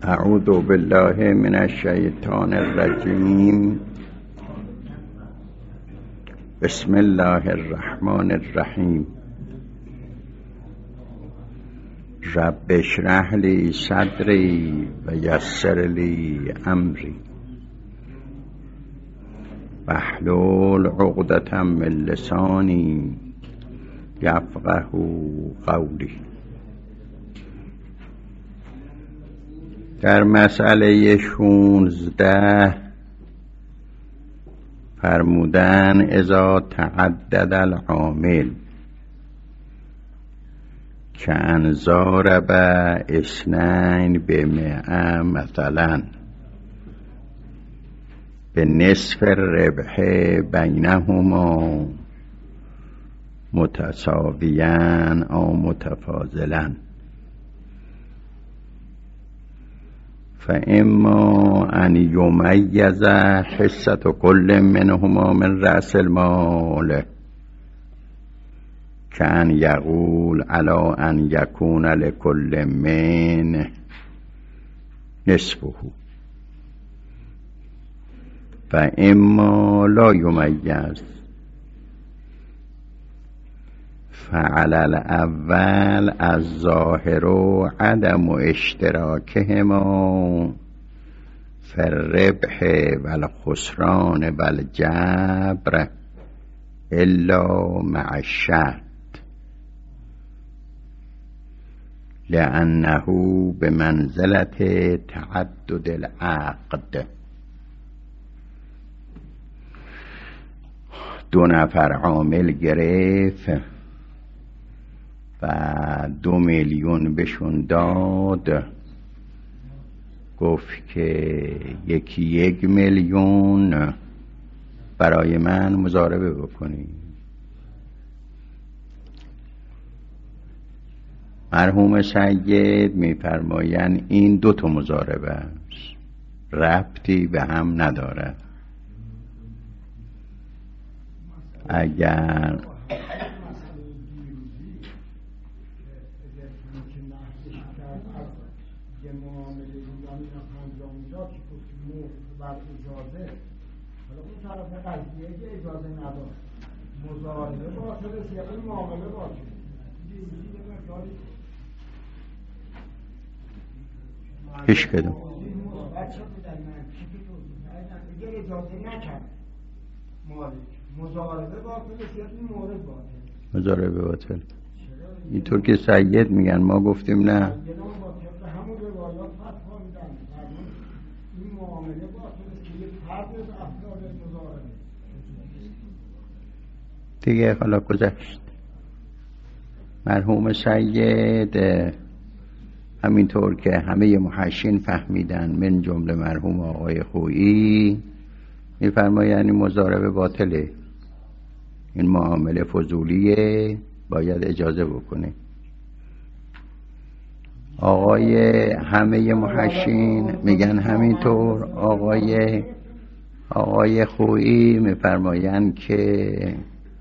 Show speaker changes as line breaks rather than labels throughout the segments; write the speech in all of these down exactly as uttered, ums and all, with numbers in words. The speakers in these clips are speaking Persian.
اعوذ بالله من الشیطان الرجیم. بسم الله الرحمن الرحیم. رب اشرح لی صدری و یسر لی امری واحلل عقدة من لسانی یفقهوا قولی. در مسئله شونزده فرمودن اذا تعدد العامل که انظار به اثنین به مئه مثلا به نصف ربح بینهما متساویان او متفاضلن، فاما ان یمیز حصة كل منهما من رأس المال كأن یقول علی ان یکون لكل من نصفه، فاما لا یمیز فعلى الاول الظاهر عدم اشتراکهما في الربح والخسران والجبر الا مع الشرط لأنه بمنزلة تعدد العقد. دو نفر عامل گرفت و دو میلیون بهشون داد، گفت که یکی یک میلیون برای من مضاربه بکنی. مرحوم سید میفرمایند این دو تا مضاربه است، ربطی به هم ندارد. اگر هیچ کدوم مضاربه باطل. اینطور که سید میگن، ما گفتیم نه. دیگه حالا گذشت. مرحوم سید همینطور که همه محشین فهمیدن، من جمله مرحوم آقای خویی، میفرمایند این مضاربه باطله، این معامله فضولیه، باید اجازه بکنه. آقای همه محشین میگن همینطور. آقای آقای خویی میفرمایند که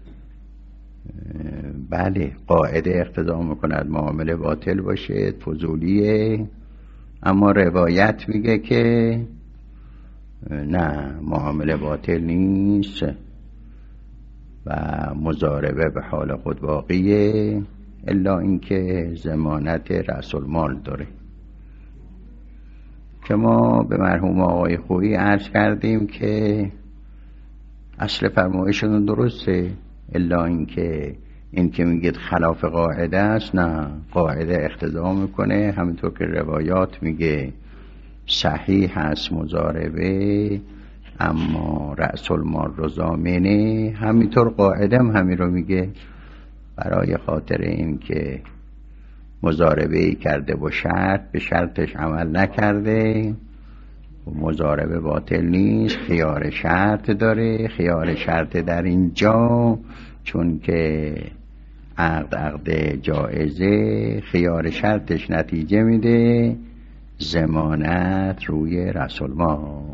بله، قاعده اقتضا میکند معامله باطل باشه، فضولیه، اما روایت میگه که نه، معامله باطل نیست و مضاربه به حال خود باقیه، الا اینکه ضمانت رأس المال داره، که ما به مرحوم آقای خویی عرض کردیم که اصل فرمایشون درسته، الا اینکه این که میگید خلاف قاعده است، نه، قاعده اقتضا میکنه، همینطور که روایات میگه صحیح هست مضاربه اما رأس المال رو ضامنه، همینطور قاعده هم همین رو میگه. برای خاطر این که مضاربه کرده با شرط، به شرطش عمل نکرده، مضاربه باطل نیست، خیار شرط داره. خیار شرط در اینجا چون که عقد عقد جائزه، خیار شرطش نتیجه میده ضمانت روی رأس المال.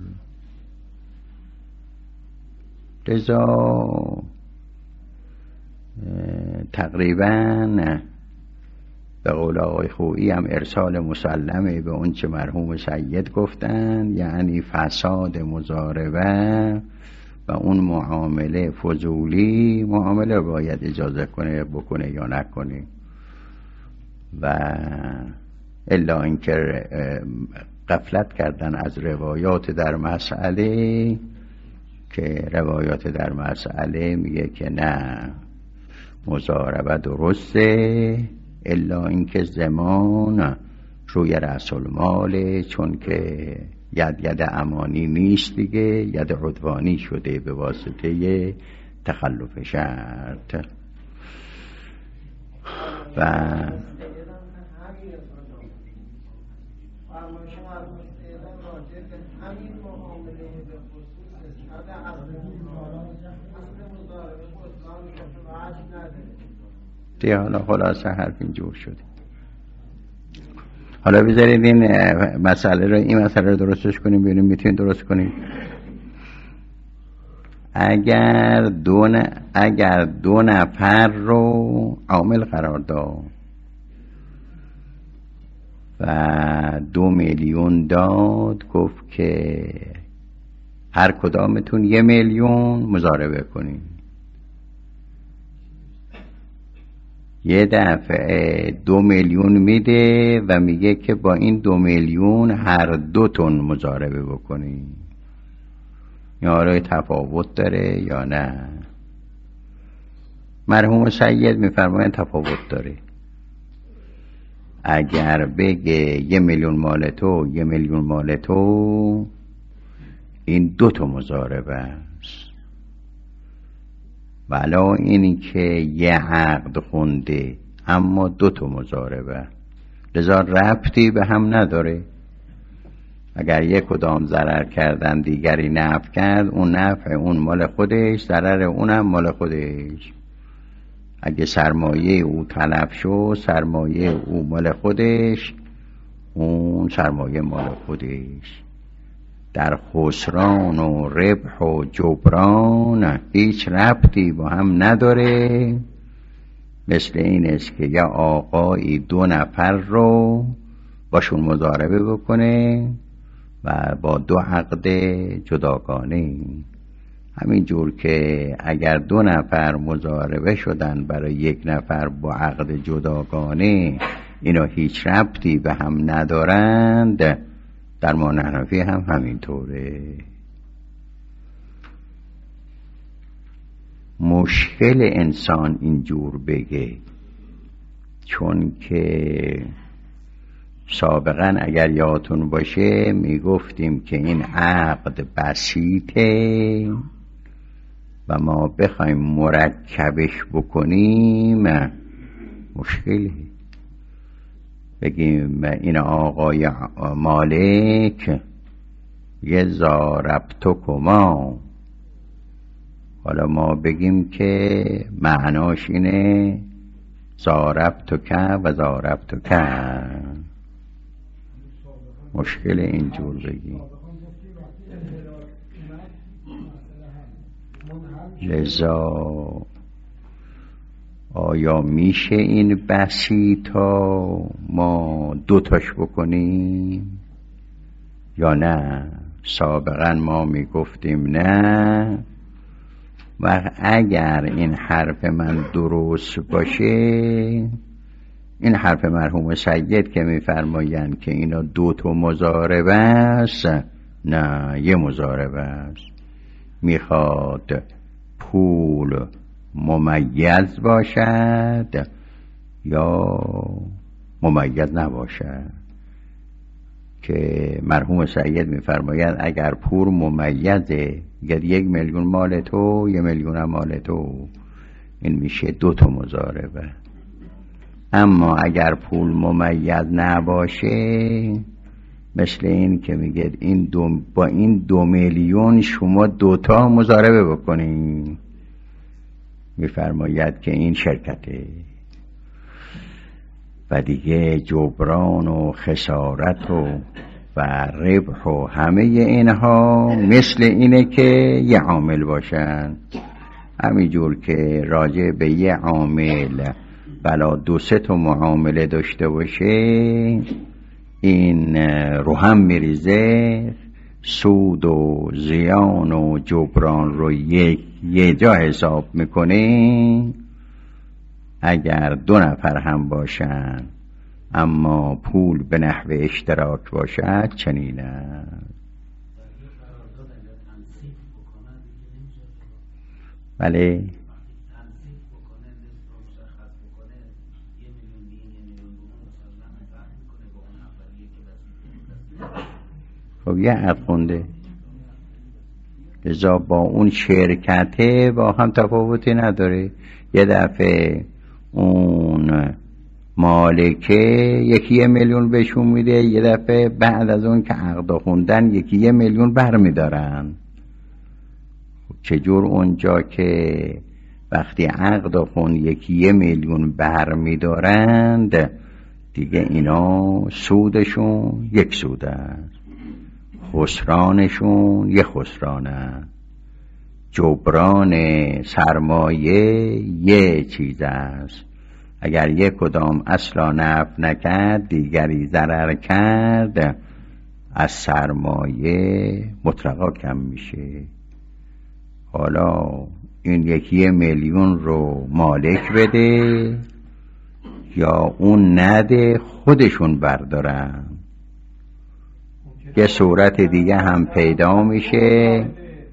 لذا تقریبا به قول آقای خویی هم ارسال مسلمه به اون چه مرحوم سید گفتن، یعنی فساد مضاربه و اون معامله فضولی، معامله باید اجازه کنه بکنه یا نکنه. و الا اینکه غفلت کردن از روایات در مسئله، که روایات در مسئله میگه که نه مضاربه درسته، الا اینکه زمان روی رأس الماله، چون که ید ید امانی نیست دیگه، ید عدوانی شده به واسطه تخلف شرط. و دیگه حالا خلاصه حرف اینجور شده. حالا بذارید این مسئله رو این مسئله رو درستش کنیم، ببینیم میتونید درست کنیم. اگر دو ن... اگر دو نفر رو عامل قرار داد و دو میلیون داد، گفت که هر کدامتون یه میلیون مضاربه کنین. یه دفعه دو میلیون میده و میگه که با این دو میلیون هر دو تون مضاربه بکنین. یا رای تفاوت داره یا نه؟ مرحوم سید میفرماین تفاوت داره. اگر بگه یه میلیون مال تو یه میلیون مال تو، این دو تا مضاربه است. ولا اینی که یه عقد خونده اما دو تا مضاربه، لذا ربطی به هم نداره. اگر یک کدام ضرر کردن دیگری نفع کرد، اون نفع اون مال خودش، ضرر اونم مال خودش. اگه سرمایه او تلف شد، سرمایه او مال خودش، اون سرمایه مال خودش. در خسران و ربح و جبران هیچ ربطی با هم نداره. مثل این است که یا آقایی دو نفر رو باشون مضاربه بکنه و با دو عقد جداگانه. همین جور که اگر دو نفر مضاربه شدن برای یک نفر با عقد جداگانه، اینا هیچ ربطی به هم ندارند، در حنفی هم همینطوره. مشکل انسان اینجور بگه، چون که سابقا اگر یادتون باشه میگفتیم که این عقد بسیطه و ما بخوایم مرکبش بکنیم مشکلی. بگیم این آقای مالک یه زاربتکما، حالا ما بگیم که معناش اینه زاربتک و زاربتک، مشکل اینجور بگیم. لذا آیا میشه این بسیطا ما دوتاش بکنیم یا نه؟ سابقا ما میگفتیم نه، و اگر این حرف من درست باشه، این حرف مرحوم سید که میفرمایند که اینا دو تا مضاربه است، نه یه مضاربه است. میخواد پول ممیز باشد یا ممیز نباشد، که مرحوم سید میفرماید اگر پول ممیزه، اگر یک میلیون مال تو یه میلیون مال تو، این میشه دو تا مضاربه. اما اگر پول ممیز نباشه، مثل این که میگه این دو با این دو میلیون شما دوتا مضاربه بکنین، میفرماید که این شرکته و دیگه جبران و خسارت و و ربح و همه اینها مثل اینه که یه عامل باشن. همینجور که راجع به یه عامل بلا دو سه تا معامله داشته باشه این رو هم میریزه، سود و زیان و جبران رو یک یه جا حساب میکنه. اگر دو نفر هم باشن اما پول به نحو اشتراک باشد چنین است. بله خب یه عقد خونده لذا با اون شرکته با هم تفاوتی نداره. یه دفعه اون مالکه یکی یه میلیون بهشون میده، یه دفعه بعد از اون که عقد خوندن یکی یه میلیون بر میدارن. چجور اونجا که وقتی عقد خون یکی یه میلیون بر میدارند دیگه اینا سودشون یک سود است، خسرانشون یک خسران است، جبران سرمایه یه چیز است. اگر یک کدام اصلا نفع نکرد دیگری ضرر کرد از سرمایه مطلقا کم میشه. حالا این یکی میلیون رو مالک بده یا اون نده خودشون بردارن. یه صورت دیگه هم پیدا میشه،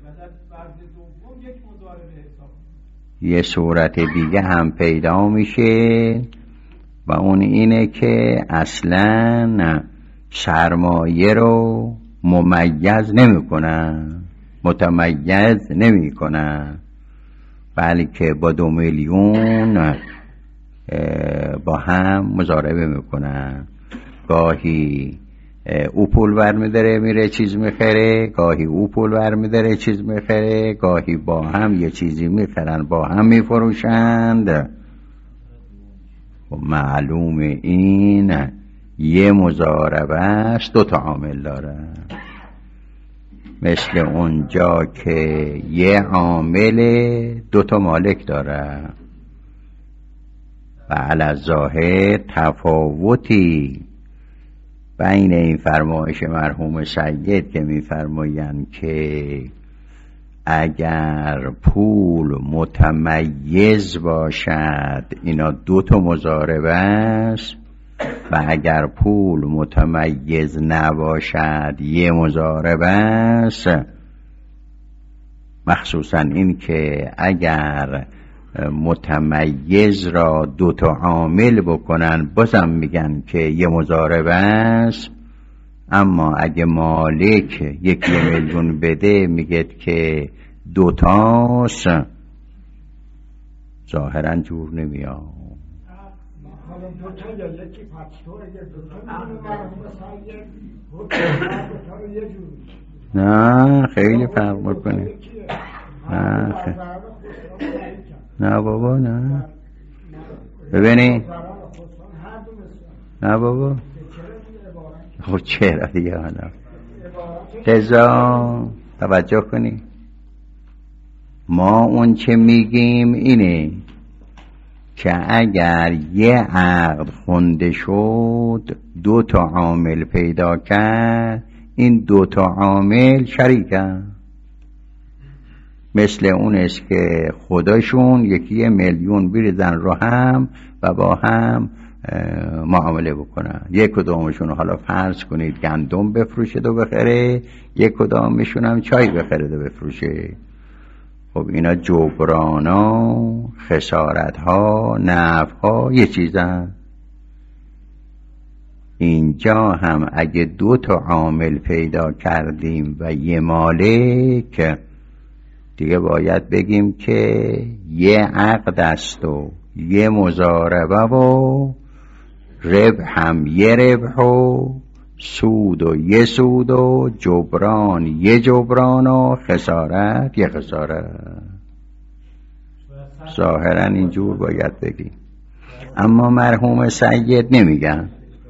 یه صورت دیگه هم پیدا میشه و اون اینه که اصلا سرمایه رو ممیز نمی کنن، متمیز نمی کنن، بلکه با دو میلیون با هم مضاربه میکنن. گاهی او پول برمیداره میره چیز میخره، گاهی او پول برمیداره چیز میخره، گاهی با هم یه چیزی میخرن با هم میفروشند. و معلوم این یه مضاربه است دو تا عامل داره، مثل اونجا که یه عامل دو تا مالک داره و علی الظاهر تفاوتی بین این فرمایش مرحوم سید که میفرمایند که اگر پول متمیز باشد اینا دو تا مضاربه است و اگر پول متمیز نباشد یه مضاربه است. مخصوصا این که اگر متمیز را دو تا عامل بکنن بازم میگن که یه مضاربه است، اما اگه مالک یک میلیون بده میگه که دو تاست، ظاهرا جور نمیاد. نه خیلی فرق میکنه. نه خیلی. نه بابا نه ببینی نه بابا خب چرا دیگه حالا لذا توجه کنی ما اون چه میگیم اینه که اگر یه عقد خونده شد دو تا عامل پیدا کرد، این دو تا عامل شریکن، مثل اون است که خودشون یکی میلیون بریزن رو هم و با هم معامله بکنن. یک کدامشون حالا فرض کنید گندم بفروشه و بخره، یک کدامشون هم چای بخره و بفروشه. خب اینا جبرانا، خسارتها، نفعها یه چیزن. اینجا هم اگه دو تا عامل پیدا کردیم و یه مالک، دیگه باید بگیم که یه عقد است و یه مضاربه و ربح هم یه ربح و سود و یه سود و جبران یه جبران و خسارت یه خسارت. ظاهرا اینجور باید بگیم، اما مرحوم سید نمیگن.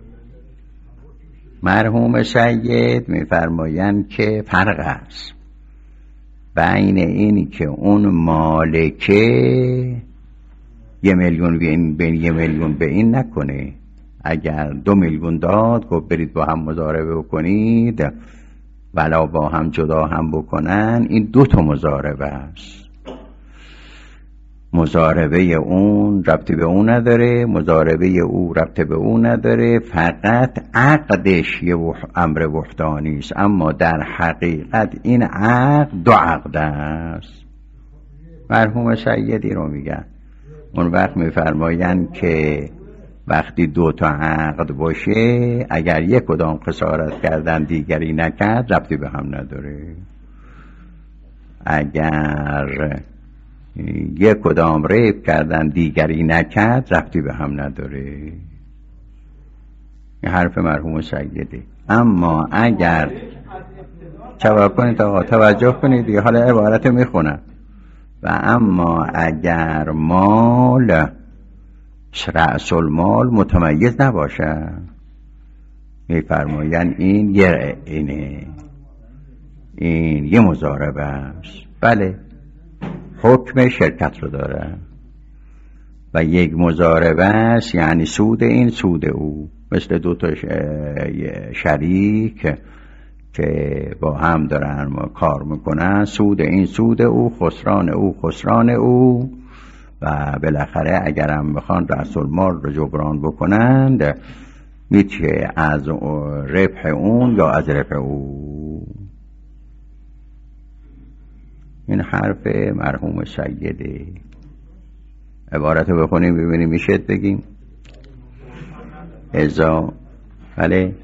مرحوم سید میفرمایند که فرق است بین اینی که اون مالکه یه میلیون به این بین یه میلیون به این نکنه. اگر دو میلیون داد گفت برید با هم مضاربه بکنید ولا با هم جدا هم بکنن، این دو تا مضاربه است. مضاربه اون ربطی به اون نداره، مضاربه او ربطی به اون نداره، فقط عقدش یه امر بهتانی است، اما در حقیقت این عقد دو عقد است. مرحوم سیدی رو میگن اون وقت میفرمایند که وقتی دو تا عقد باشه اگر یک کدام خسارت کردن دیگری نکرد ربطی به هم نداره. اگر یک کدام ریب کردن دیگری نکرد ربطی به هم نداره. این حرف مرحوم سیدی. اما اگر جواب کنید آقا توجه کنید دیگه، حالا عبارت میخونم. و اما اگر مال رأس المال متمیز نباشه، میفرماین این یه اینه این یه مضاربه است. بله حکم شرکت رو داره و یک مضاربه است، یعنی سود این سود او، مثل دو تا شریک که با هم دارن کار میکنن، سود این سود او، خسران او خسران او، و بالاخره اگر هم بخوان رأس المال رو جبران بکنند میشه از ربح اون یا از ربح او. این حرف مرحوم سیده. عبارت رو بخونیم ببینیم میشه بگیم ازا. بله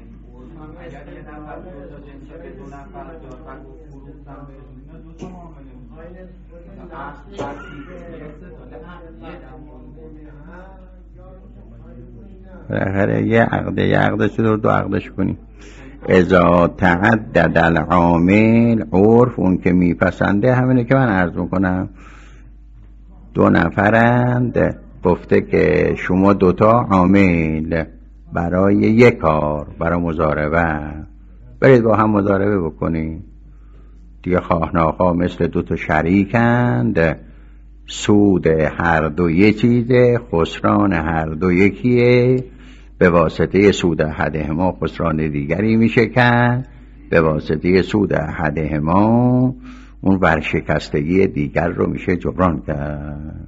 بالاخره یه عقده یه عقدش رو دو عقدش کنیم. اذا تعدد العامل، عرف اون که میپسنده همینه که من عرض میکنم. دو نفرند، گفته که شما دوتا عامل برای یک کار، برای مضاربه برید با هم مضاربه بکنید دیگه، خواه ناخواه مثل دوتا شریکند، سود هر دو یه چیزه، خسران هر دو یکیه، به واسطه سود احدهما خسران دیگری میشه که به واسطه سود احدهما اون ورشکستگی دیگر رو میشه جبران کرد.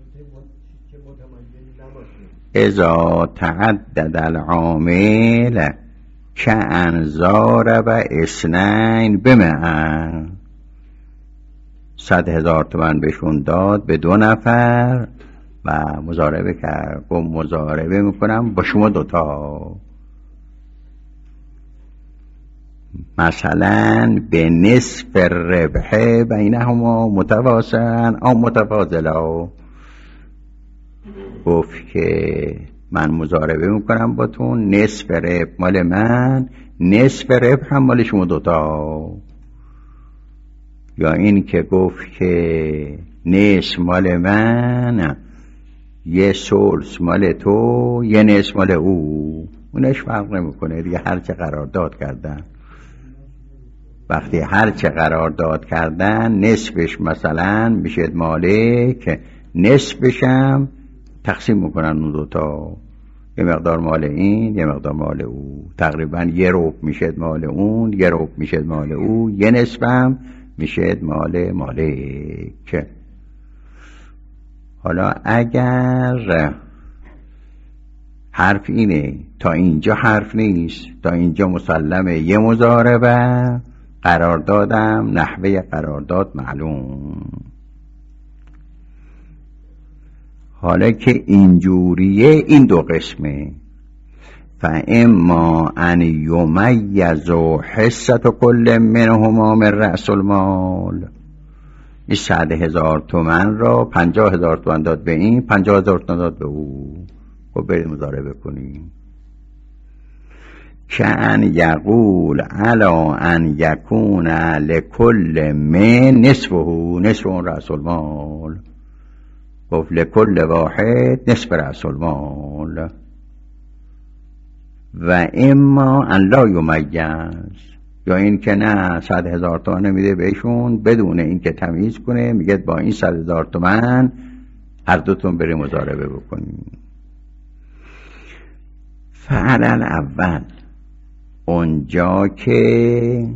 اذا تعدد العامل که انظار و اسنین بمعن، صد هزار تومن بهشون داد به دو نفر و مضاربه کرد، گم مضاربه میکنم با شما دوتا، مثلا به نصف ربح بینهما متواسن او متفاضلا. گفت که من مضاربه میکنم با تو، نصف ربح مال من، نصف ربح هم مال شما دوتا. یا این که گفت که نصف مال من، یه سلس مال تو، یه نصف مال او، اونش فرق نمیکنه دیگه، هر چه قرار داد کردن. وقتی هر چه قرار داد کردن نصفش مثلا میشه مالک، نصفشم تقسیم میکنن اون دوتا، یه مقدار مال این یه مقدار مال او، تقریبا یه ربع میشه مال اون، یه ربع میشه مال او، یه نصفم میشه مال مالک. حالا اگر حرف اینه، تا اینجا حرف نیست، تا اینجا مسلمه یه مضاربه، قرار دادم نحوه قرارداد معلوم. حالا که اینجوریه این دو قسمه، فاما ان یمیز حصة کل منهما من رأس المال، این صد هزار تومن را پنجاه هزار تومن داد به این، پنجاه هزار تومن داد به او، خب برید مضاربه کنیم. که ان یقول علا ان یکون لکل من نصفه، نصف اون رأس المال، گفت لکل واحد نصف رأس المال. و اما ان لا یمیز، یا این که نه صد هزار تومن میده بهشون بدون این که تمیز کنه، میگه با این صد هزار تومن هر دوتون بریم مضاربه بکنیم. فعل اول اونجا که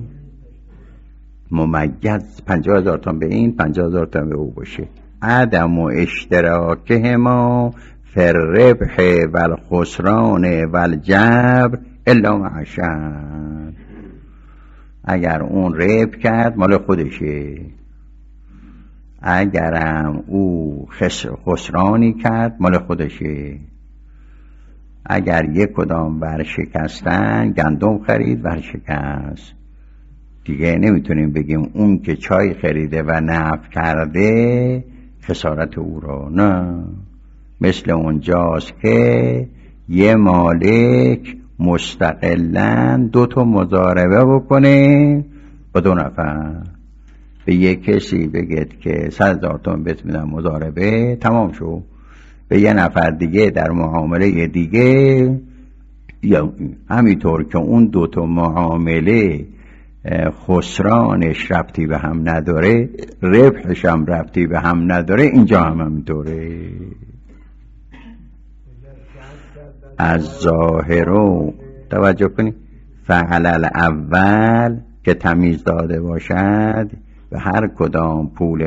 ممیز پنجاه هزار تومان به این پنجاه هزار تومان به او باشه، عدم و اشتراکه ما فر ربح و الخسران و الجبر الا معشر. اگر اون ربح کرد مال خودشه، اگرم او خسرانی کرد مال خودشه. اگر یک کدام ورشکستن، گندم خرید ورشکست، دیگه نمیتونیم بگیم اون که چای خریده و نفع کرده خسارت او را، نه. مثل اونجاست که یه مالک مستقلاً دو تا مضاربه بکنه با دو نفر. به یک کسی بگید که صد هزار تومان بهت میدم مضاربه، تمام شو. به یه نفر دیگه در معامله دیگه، یا همینطور که اون دو تا معامله خسرانش ربطی به هم نداره، ربحش هم ربطی به هم نداره، اینجا هم همینطوره. از ظاهرو توجه کنی، فعل الاول که تمیز داده باشد و هر کدام پول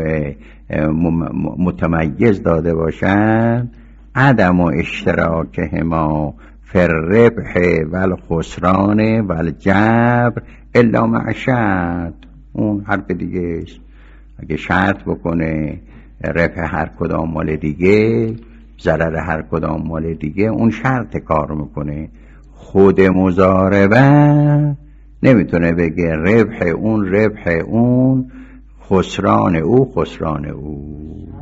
متمیز داده باشد، عدم و اشتراک ما فر ربح و الخسران و الجبر الا معشر. اون حرف دیگه است. اگه شرط بکنه ربح هر کدام مال دیگه، ضرر هر کدام مال دیگه، اون شرط کار میکنه. خود مضاربه نمیتونه بگه ربح اون ربح اون، خسران او خسران او،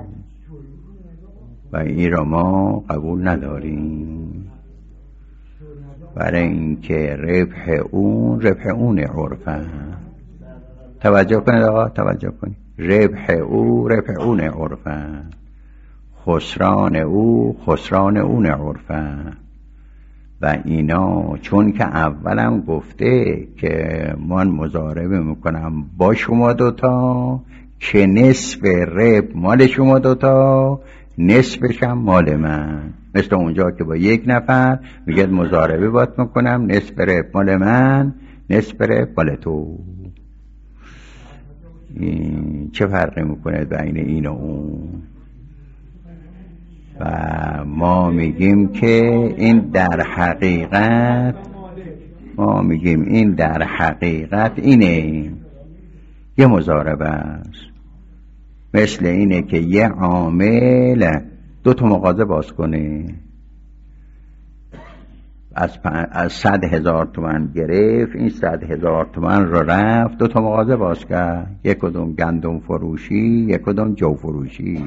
و این را ما قبول نداریم. برای اینکه ربح اون ربح اون عرفه. توجه کنید آقا، توجه کنید. ربح او ربح اون عرفه، خسران او خسران اون عرفه. و اینا چون که اولم گفته که من مضاربه میکنم با شما دوتا که نصف رب مال شما دوتا، نصفش هم مال من. مثل اونجا که با یک نفر میگه مضاربه باید میکنم، نصف رب مال من، نصف رب مال تو. چه فرقی میکنه بین این و اون؟ و ما میگیم که این در حقیقت ما میگیم این در حقیقت اینه، یه مضاربه است. مثل اینه که یه عامل دو تا مغازه باز کنه، از, از صد هزار تومن گرفت، این صد هزار تومن رو رفت دو تا مغازه باز کرد، یک کدوم گندم فروشی، یک کدوم جو فروشی.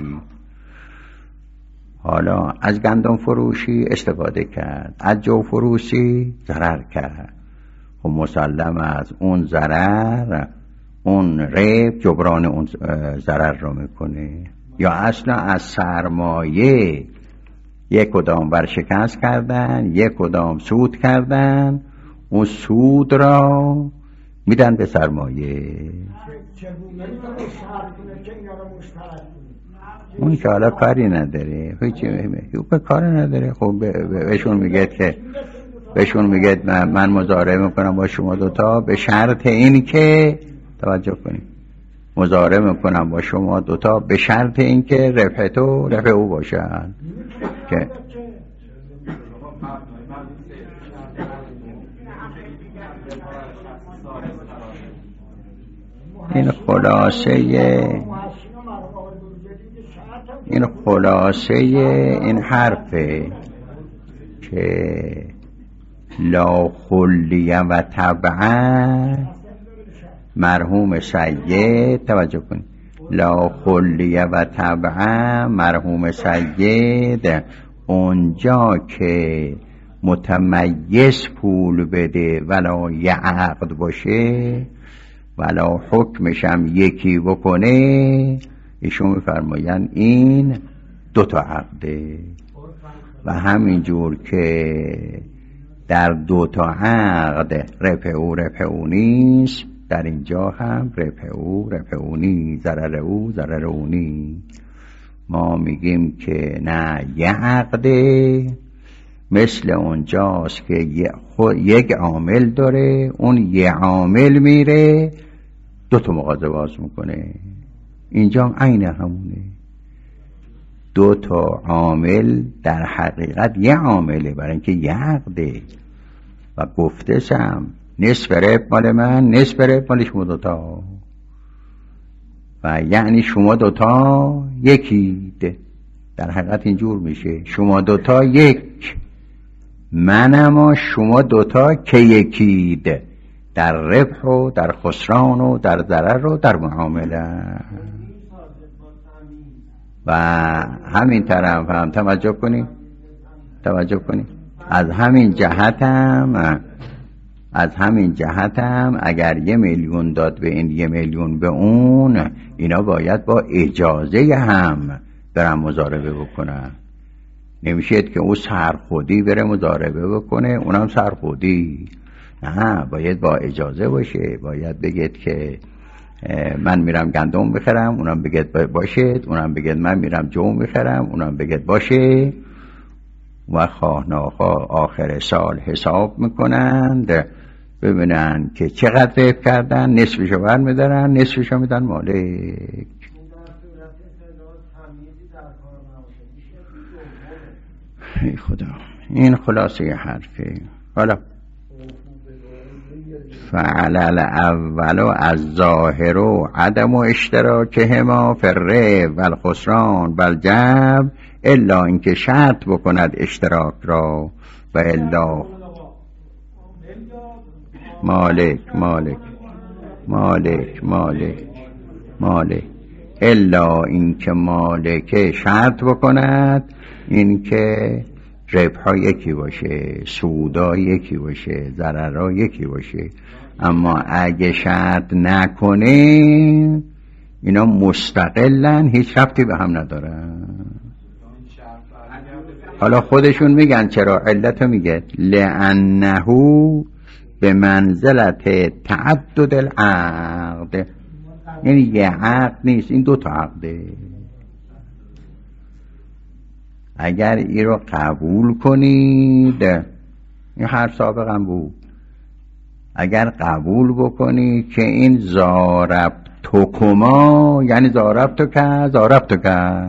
حالا از گندم فروشی استفاده کرد، از جو فروشی ضرر کرد. خب مسلم از اون ضرر اون ریب جبران اون ضرر رو میکنه. یا اصلا از سرمایه یک کدام ورشکست کردن، یک کدام سود کردن، اون سود را میدن به سرمایه. اون که حالا کاری نداره، هیچی به کار نداره. خب بهشون میگه که بهشون میگه من مضاربه میکنم با شما دوتا به شرط اینی که توجه کنید، مضاربه میکنم با شما دوتا به شرط این که ربح تو ربح او باشن. که این خلاصه این خلاصه این حرفه که لا خلیه و طبعا مرحوم سید، توجه کنید، لا خلیه و طبعا مرحوم سید اونجا که متمیز پول بده ولا یه عقد باشه ولا حکمش هم یکی بکنه، ایشون میفرماین این دو تا عقده. و همینجور که در دو تا عقد ربح او ربح او نیست، در اینجا هم ربح او ربح او نیست، ضرر او ضرر او نیست. ما میگیم که نه، یه عقده مثل اونجاست که یک عامل داره، اون یه عامل میره دو تا مغازه باز میکنه. اینجا هم عین همونه، دو تا عامل در حقیقت یه عامله، برای اینکه یه عقده. و گفته سم نصف رب مال من، نصف رب مال شما دوتا، و یعنی شما دوتا یکید. در حقیقت اینجور میشه شما دوتا یک، من اما شما دوتا که یکید، در ربح و در خسران و در ضرر و در معامله. و همین طرف هم توجه کنیم توجه کنیم از همین جهت هم از همین جهت هم اگر یه میلیون داد به این، یه میلیون به اون، اینا باید با اجازه هم برن مضاربه بکنن. نمیشد که او سرخودی بره مضاربه بکنه، اونم سرخودی. نه، باید با اجازه باشه. باید بگید که من میرم گندم بخرم، اونم بگید باشه، اونم بگید من میرم جو بخرم، اونم بگید باشه. و خواه ناخواه آخر سال حساب میکنند، ببینن که چقدر ریب کردن، نصفشو بر میدارن، نصفشو میدن مالک. ای خدا، این خلاصه حرفه. حالا فعلل اولو از ظاهر و عدم و اشتراکهما فره و الخسران بل جب، الا اینکه شرط بکند اشتراک را، و الا مالک مالک مالک مالک مالک الا اینکه مالک شرط بکند اینکه ربحا یکی باشه، سودا یکی باشه، ضررها یکی باشه. اما اگه شرط نکنه اینا مستقلن، هیچ ربطی به هم ندارن. حالا خودشون میگن چرا، علتو میگه لأنه به منزلت تعدد العقد، یعنی یه عقد نیست، این دو تا عقده. اگر این رو قبول کنید، این حرف سابقا بود، اگر قبول بکنید که این زاربتکما یعنی زاربتک زاربتک،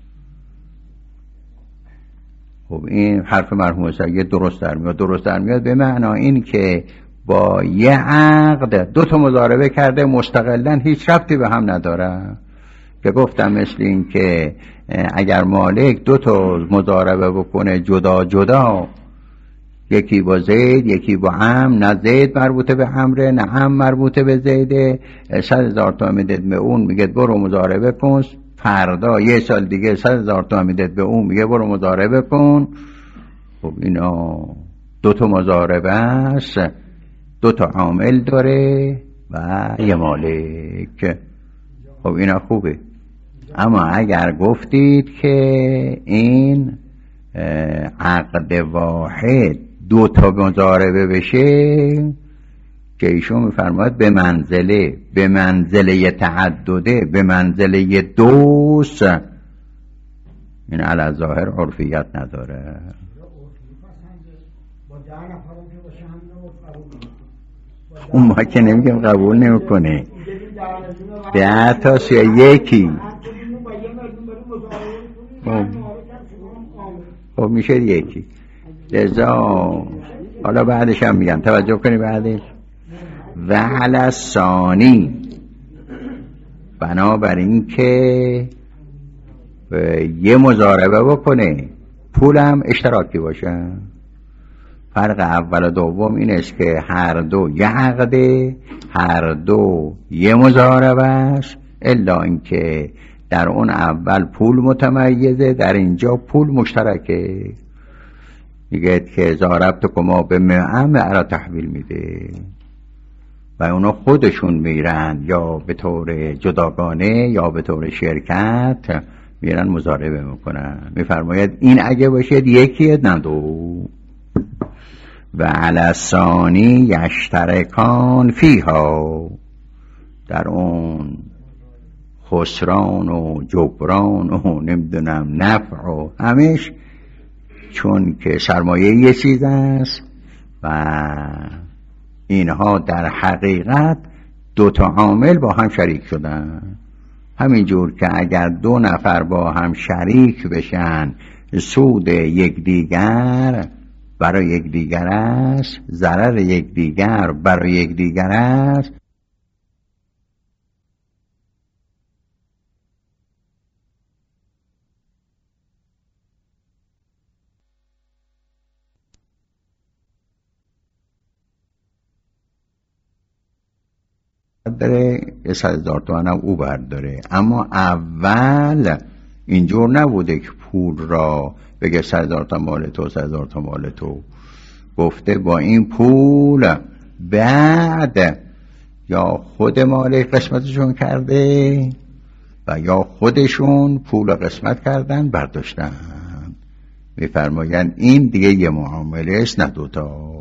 خب این حرف مرحوم سید درست در میاد. درست در میاد به معنا این که با یه عقد دو تا مضاربه کرده مستقلاً، هیچ ربطی به هم نداره. که گفتم مثل این که اگر مالک دو تا مضاربه بکنه جدا جدا، یکی با زید یکی با عم، نه زید مربوطه به عمره نه عم مربوطه به زیده، صد هزار تومن میدید به اون میگه برو مضاربه کن، فردا یه سال دیگه صد هزار تومن میدید به اون میگه برو مضاربه کن. خب اینا دو تا مضاربه است، دو تا عامل داره و یه مالک. خب اینا خوبه. اما اگر گفتید که این عقد واحد دو تا مضاربه بشه، که ایشون میفرماید به منزله به منزله تعدده، به منزله دوست، این علی ظاهر عرفیت نداره. اون ما که نمیگم قبول نمیکنه، ده تا یا یکی خب خب میشه یکی. لذا حالا بعدش هم میگم، توجه کنی بعدش و علی ثانی، بنابراین که یه مضاربه بکنه پولم اشتراکی باشه. فرق اول و دوم این است که هر دو یه عقده، هر دو یه مضاربه است، الا اینکه در اون اول پول متمیزه، در اینجا پول مشترکه. میگه که زاربتکما به معم ارا تحویل میده و اونا خودشون میرن یا به طور جداگانه یا به طور شرکت میرن مضاربه میکنن. میفرماید این اگه باشید یکیه نه دو. و علی ثانی یشترکان فیها، در اون خسران و جبران و نمیدونم نفع و همش، چون که سرمایه یه چیز است و اینها در حقیقت دو تا عامل با هم شریک شدن. همینجور که اگر دو نفر با هم شریک بشن سود یکدیگر برای یکدیگر است، ضرر یکدیگر برای یکدیگر است، داره یه صد هزار تومن هم او برداره. اما اول اینجور نبوده که پول را بگه صد هزار تا مال تو، صد هزار تا مال تو. گفته با این پول بعد یا خود مال قسمتشون کرده و یا خودشون پول قسمت کردن برداشتن. میفرمایند این دیگه یه معامله است نه دوتا.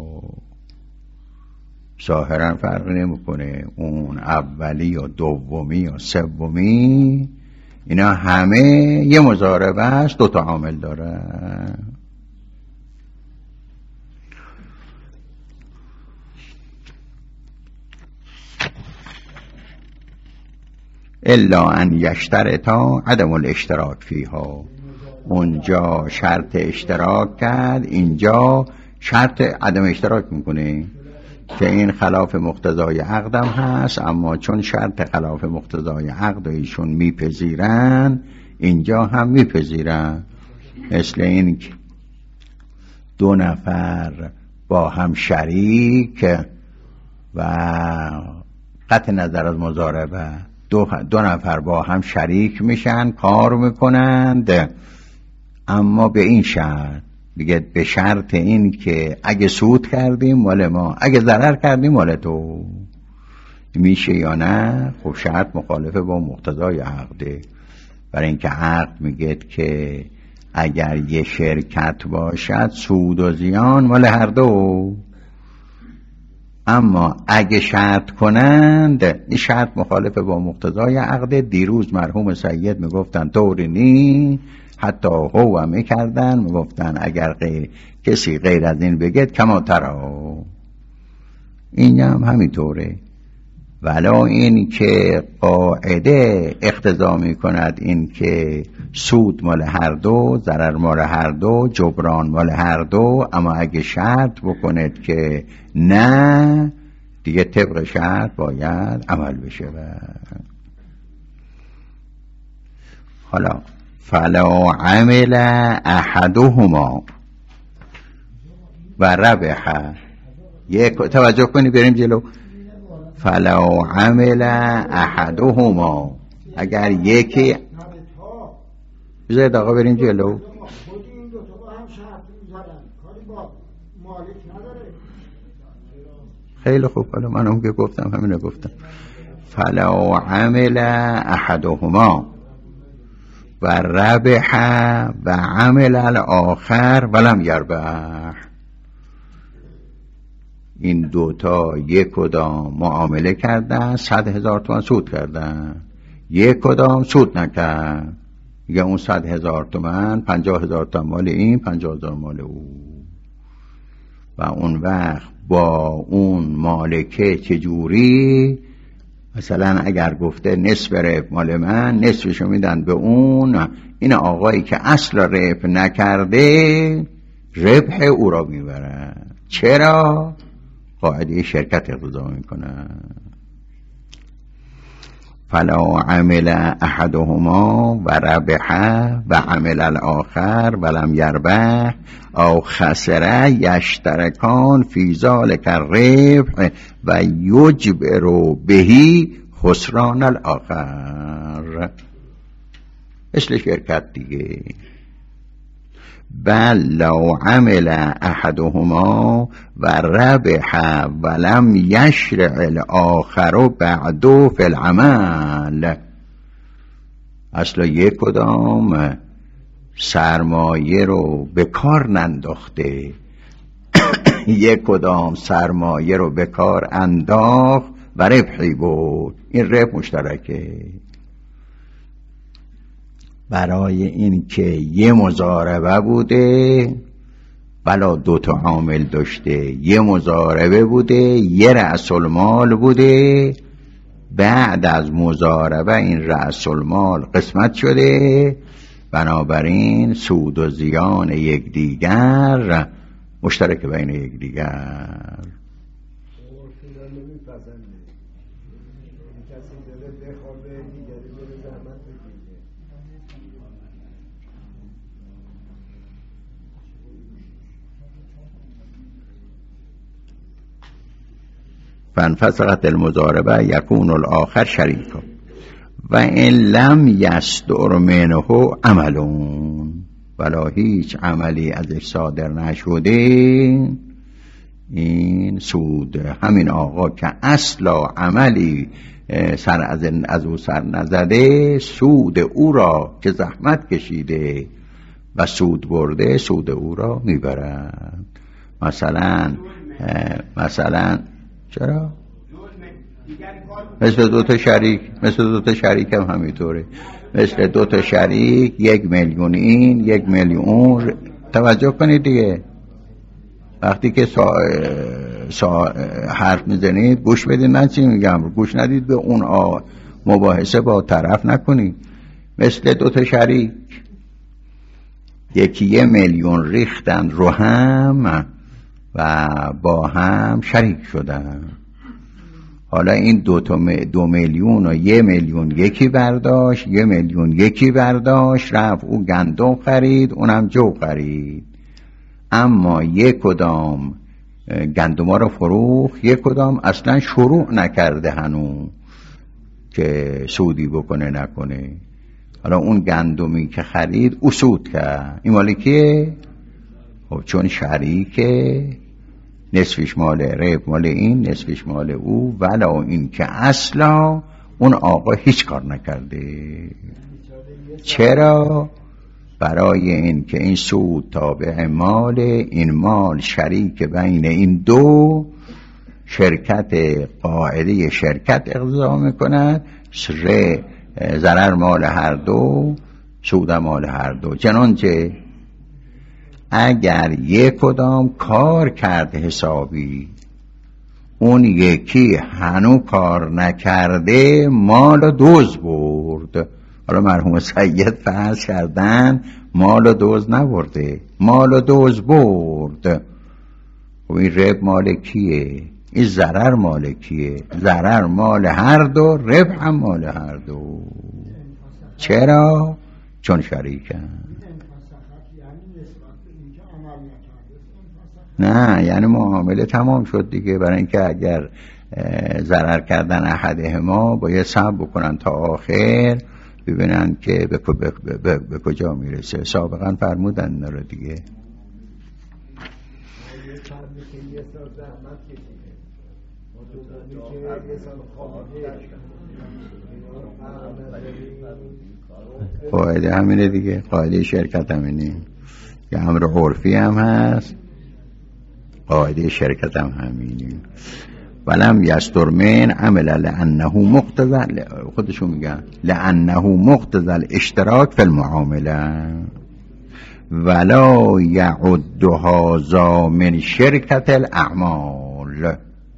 ظاهرا فرق نمیکنه اون اولی یا دومی یا سومی، اینا همه یه مضاربه است، دو تا عامل داره. الا ان یشترطا عدم الاشتراک فیها، اونجا شرط اشتراک کرد، اینجا شرط عدم اشتراک میکنه که این خلاف مقتضای عقدم هست. اما چون شرط خلاف مقتضای عقد ایشون میپذیرن، اینجا هم میپذیرن. مثل این که دو نفر با هم شریک و قطع نظر از مضاربه دو, دو نفر با هم شریک میشن، کار میکنند، اما به این شرط، دیگه به شرط این که اگه سود کردیم مال ما، اگه ضرر کردیم مال تو. میشه یا نه؟ خب شرط مخالفه با مقتضای عقده، برای اینکه عقد میگه که اگر یه شرکت باشد سود و زیان مال هر دو. اما اگه شرط کنند، این شرط مخالفه با مقتضای عقده. دیروز مرحوم سید میگفتن طوری نی، حتی هو میکردن، میگفتن اگر غیر کسی غیر از این بگید کما ترا. این هم همینطوره. ولا این که قاعده اقتضا میکند این که سود مال هر دو، ضرر مال هر دو، جبران مال هر دو. اما اگه شرط بکنید که نه، دیگه طبق شرط باید عمل بشه. حالا فلا عمل احدهما و ربح، یک توجه کنی بریم جلو. فلا عمل احدهما، اگر یکی بذارید آقا بریم جلو. خیلی خوب، حالا من هم که گفتم همینو گفتم. فلا عمل احدهما و ربح و عمل الاخر ولم یربح. این دوتا یک کدام معامله کردن، صد هزار تومن سود کردن، یک کدام سود نکرد. میگه اون صد هزار تومن پنجاه هزار تومن مال این، پنجاه هزار مال او. و اون وقت با اون مالکه چجوری؟ مثلا اگر گفته نصف ربح مال من، نصفشو میدن به اون. این آقایی که اصل ربح نکرده ربح او را میبره. چرا؟ قاعده شرکت اقتضا میکنه. فلا عمل احدهما و ربح و عمل الاخر ولم یربح او خسر یشترکان فی ذلک الربح و یجبر بهی خسران الاخر. مثل شرکت دیگه. بل لو عمل احدهما و ربح ولم یشرع الاخر بعد فی العمل. اصلا یک کدام سرمایه رو به کار ننداخته، یک کدام سرمایه رو به کار انداخت و ربحی بود. این ربح مشترکه. برای این که یه مضاربه بوده بلا دو تا عامل داشته، یه مضاربه بوده یه رأس المال بوده، بعد از مضاربه این رأس المال قسمت شده، بنابراین سود و زیان یکدیگر مشترک بین یکدیگر. فانفسخت المضاربه یکون الاخر شریکا و این لم یصدر منه عملون، ولا هیچ عملی ازش صادر نشده، این سود همین آقا که اصلا عملی سر از, از او سر نزده، سود او را که زحمت کشیده و سود برده سود او را میبرد. مثلا مثلا چرا؟ مثل دو تا شریک مثل دو تا شریک هم همینطوره، مثل دو تا شریک یک میلیون این یک میلیون اون. توجه کنید دیگه، وقتی که سا... سا... حرف میزنید گوش بدید، من چی میگم گوش ندید به اون آ... مباحثه با طرف نکنید. مثل دو تا شریک یکی یه میلیون ریختن رو هم و با هم شریک شدن. حالا این دو, تا دو میلیون و یه میلیون یکی برداشت، یه میلیون یکی برداشت، رفت او گندم خرید اونم جو خرید، اما یک کدام گندم ها رو فروخت، یک کدام اصلا شروع نکرده هنوز که سودی بکنه نکنه. حالا اون گندمی که خرید او سود کرد، این مالی کیه؟ خب چون شریکه، نصفش مال ریب مال این، نصفش مال او، ولا این که اصلا اون آقا هیچ کار نکرده. چرا؟ برای این که این سود تابع مال، این مال شریک بین این دو شرکت، قاعده شرکت اقضا میکند، ضرر مال هر دو سود مال هر دو. چنانچه اگر یک کدام کار کرد حسابی، اون یکی هنو کار نکرده، مال دوز برد. حالا مرحوم سید فرض کردن مال دوز نبرده، مال دوز برد. و این رب مال کیه؟ این ضرر مال کیه؟ ضرر مال هر دو، رب هم مال هر دو. چرا؟ چون شریکن. نه یعنی معامله تمام شد دیگه، برای اینکه اگر ضرر کردن احدهما باید صبر بکنن تا آخر ببینن که به, به, به, به کجا میرسه. سابقا فرمودن نرو دیگه. قاعده همینه دیگه، قاعده شرکت همینه، یه امر عرفی هم هست، قاعده شرکت هم همینه. ولم یستر من عمل لانه مقتضی، خودشون میگن لانه مقتضی الاشتراک فی المعامله ولا یعد هذا من شرکت الاعمال.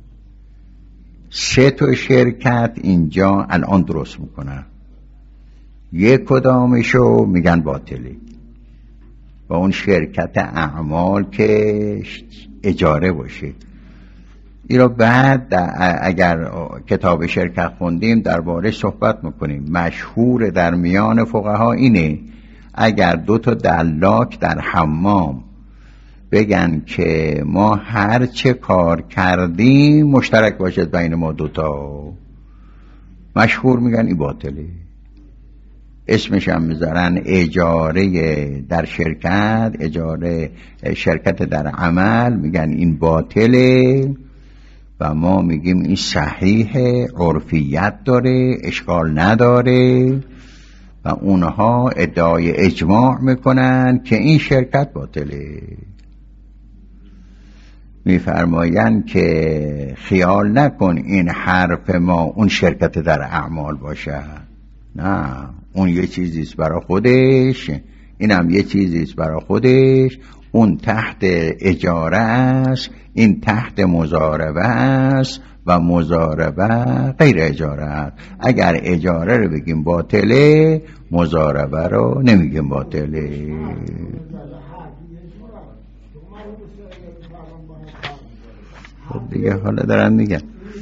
سه تا شرکت اینجا الان درست میکنن، یک کدامشو میگن باطلی و اون شرکت اعمال که اجاره باشه. این رو بعد اگر کتاب شرکت خوندیم درباره صحبت میکنیم. مشهور در میان فقها اینه اگر دو تا دلاک در حمام بگن که ما هر چه کار کردیم مشترک باشد بین ما دوتا، مشهور میگن این باطله. اسمش هم میذارن اجاره در شرکت، اجاره شرکت در عمل، میگن این باطله و ما میگیم این صحیح، عرفیت داره، اشکال نداره و اونها ادعای اجماع میکنن که این شرکت باطله. میفرمایند که خیال نکن این حرف ما اون شرکت در اعمال باشه، نه، اون یه چیزیست برای خودش، اینم یه چیزیست برای خودش. اون تحت اجاره است، این تحت مضاربه است و مضاربه غیر اجاره است. اگر اجاره رو بگیم باطله، مضاربه رو نمیگیم باطله. خب دیگه حالا دارن میگن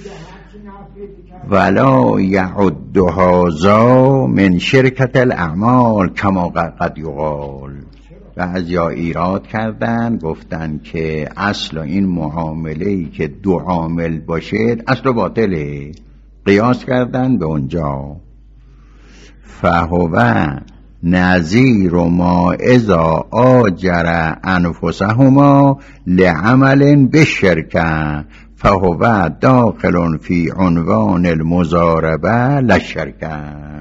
ولا یعد هذا من شرکت الاعمال کما قد یقال. بعضیا ایراد کردن، گفتن که اصل این معامله‌ای که دو عامل باشه اصل باطله، قیاس کردن به اونجا. فهو نظیر ما اذا آجر انفسهما لعمل بالشرکه فهو داخل فی عنوان المضاربه للشرکه.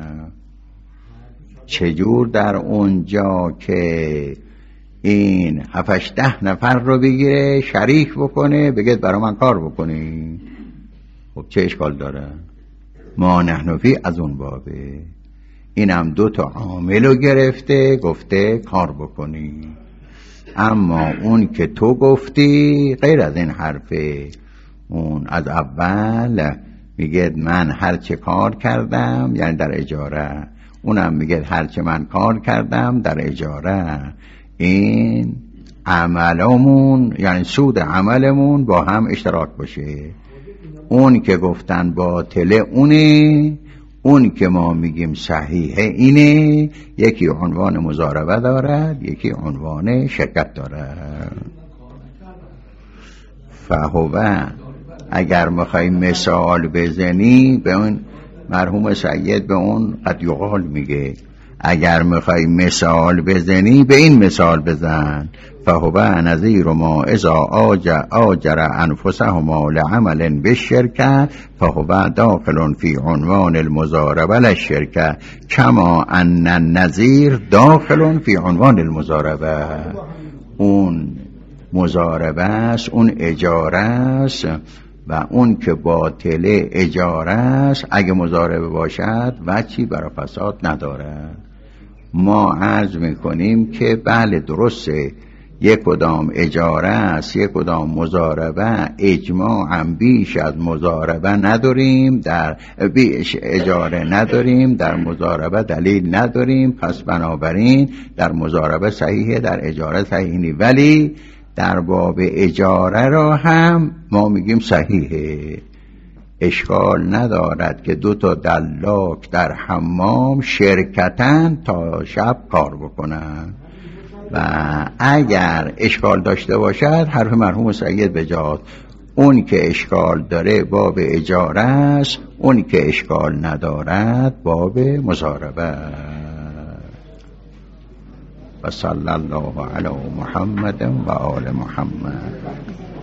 چجور در اونجا که این هفتش ده نفر رو بگیره شریک بکنه بگید برای من کار بکنی، خب چه اشکال داره؟ ما نحن فی از اون بابه. اینم دو تا عامل رو گرفته گفته کار بکنی. اما اون که تو گفتی غیر از این حرفه. اون از اول میگه من هرچه کار کردم، یعنی در اجاره، اونم میگه هرچه من کار کردم در اجاره. این عملمون یعنی سود عملمون با هم اشتراک باشه. اون که گفتن باطله اونه، اون که ما میگیم صحیحه اینه. یکی عنوان مضاربه دارد، یکی عنوان شرکت دارد. فهوه اگر میخوای مثال بزنی، به اون مرحوم سید به اون قد یقال میگه، اگر میخوای مثال بزنی به این مثال بزن. فهو نظیر ما اذا آجر, آجر انفسهما لعمل بالشرکه فهو داخل فی عنوان المضاربه للشرکه کما ان النظیر داخل فی عنوان المضاربه. اون مضاربه است، اون اجاره است، و اون که باطله اجاره است اگه مضاربه باشد وجهی برای فساد نداره. ما عرض میکنیم که بله درسته، یک کدام اجاره است یک کدام مضاربه، اجماعاً بیش از مضاربه نداریم، در بیش اجاره نداریم، در مضاربه دلیل نداریم، پس بنابراین در مضاربه صحیحه، در اجاره صحیح نیست. ولی در باب اجاره را هم ما میگیم صحیحه. اشکال ندارد که دو تا دلاک در حمام شرکتن تا شب کار بکنن، و اگر اشکال داشته باشد حرف مرحوم سید بجاست. اون که اشکال داره باب اجاره است، اون که اشکال ندارد باب مضاربه. و صلی الله علی محمد و آل محمد.